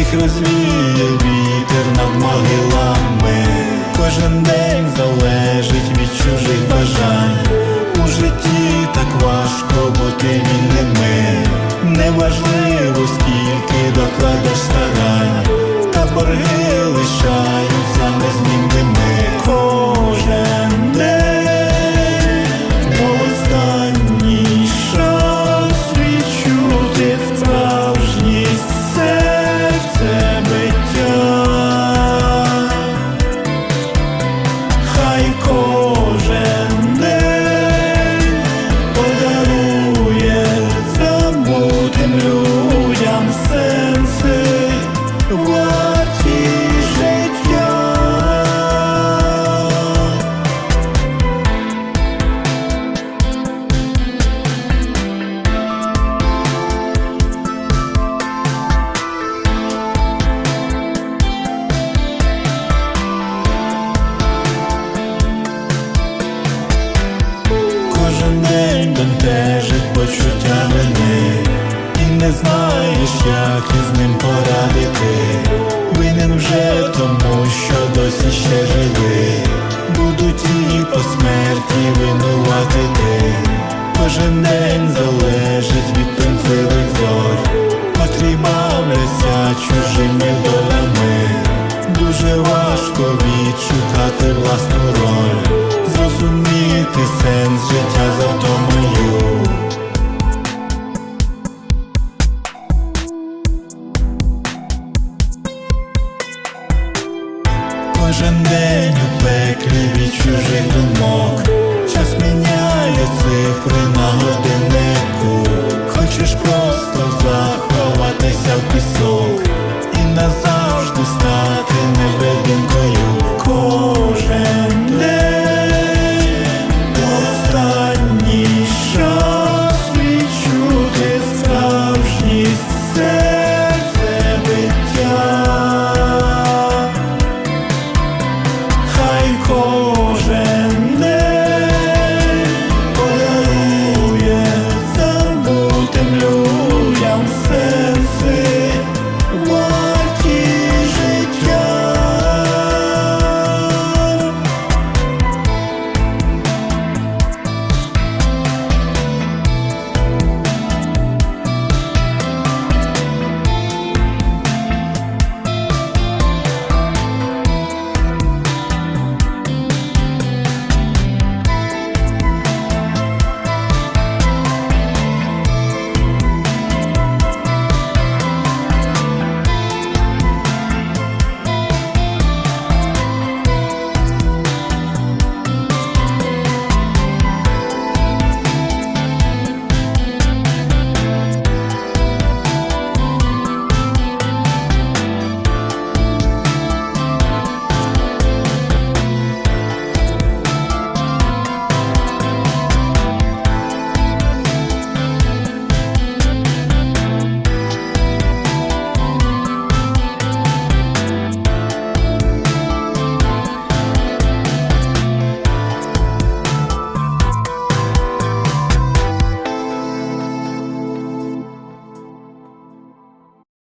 їх розвіє вітер над могилами. Кожен день залежить від чужих бажань. У житті так важко бути вільними. Неважливо, скільки докладеш старань, та борги лишаються незнімними. Кожен день останній шанс відчути справжність серце биття. Хай кожен день подарує забутим людям сенси варті життя. Кожен день бентежить почуття вини, і не знаєш, як із ним порадити. Винен вже тому, що досі ще живий. Будуть і по смерті винувати ти. Кожен день залежить від примхливих зорь, котрі бавляться чужими долями. Дуже важко відшукати власну роль, зрозуміти сенс життя за втомою. Кожен день у пеклі від чужих думок. Час міняє цифри на годиннику. Хочеш просто заховатися в пісок,